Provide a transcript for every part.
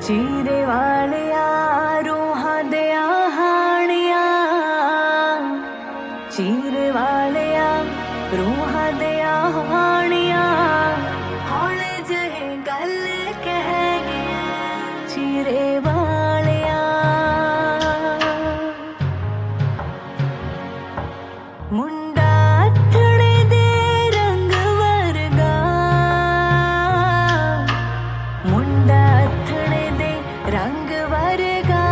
चीरे वालिया रूहां दिया हानिया, चीरे वालिया रूहां दिया हानिया, हौले जहे गल कह गया चीरे वालिया। मुंडा अथड़े दे रंग वर्गा, मुंडा अथड़े दे रंग वर्गा,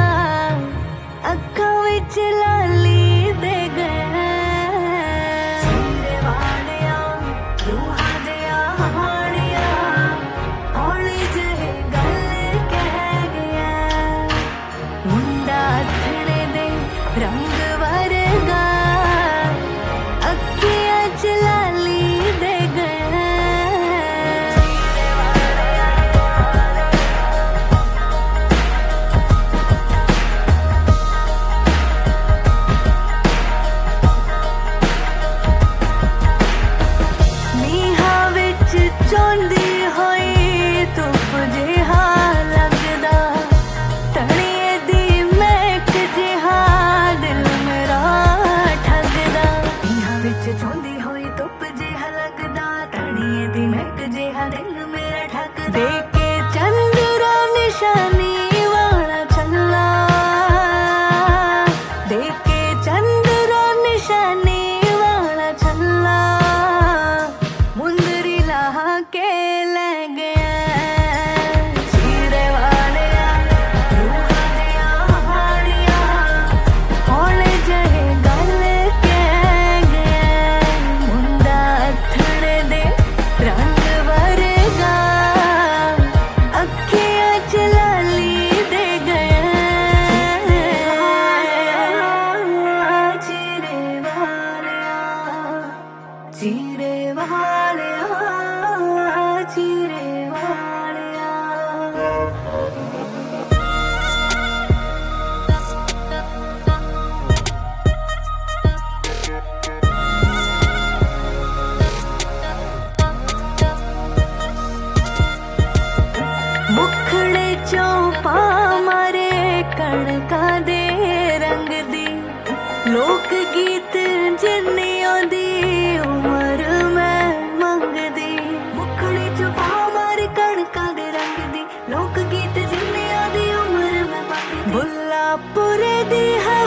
अखां विच लाली दे गए चीरे वालिया रूहां दिया हानिया, हौली जही गल कह गया मुंडा अथड़े दे रंग वर्गा, अखियां च लाली दे गए चीरे वालिया। नीहां विच चौंदी होई धुप जिहा लगदा, तणिए दी महक जिहा दिल मेरा ठगदा। नीहां विच चौंदी होई धुप जिहा लगदा, तणिए दी महक जिहा दिल मेरा ठगदा। देके चंद्रा निशानी वाला छल्ला, देके चंद्रा निशानी वाला छल्ला, मुंदरी लाहा के ले गया चीरे वालिया रूहां दिया हानिया, हौले जहे गल कह गया मुंडा अथड़े दे रंग वर्गा, अखियां च लाली दे गया चीरे वालिया, चीरे वालिया, चीरे वालिया। मुखड़े चों पा मारे कणका दे रंग दी, लोक गीत जिन्नी आंदी उमर मैं मंगदी। मुखड़े चों पा मारे कणका दे रंग दी, लोक गीत जिन्नी आंदी उमर मैं मंगदी। बुल्लापुरे दी है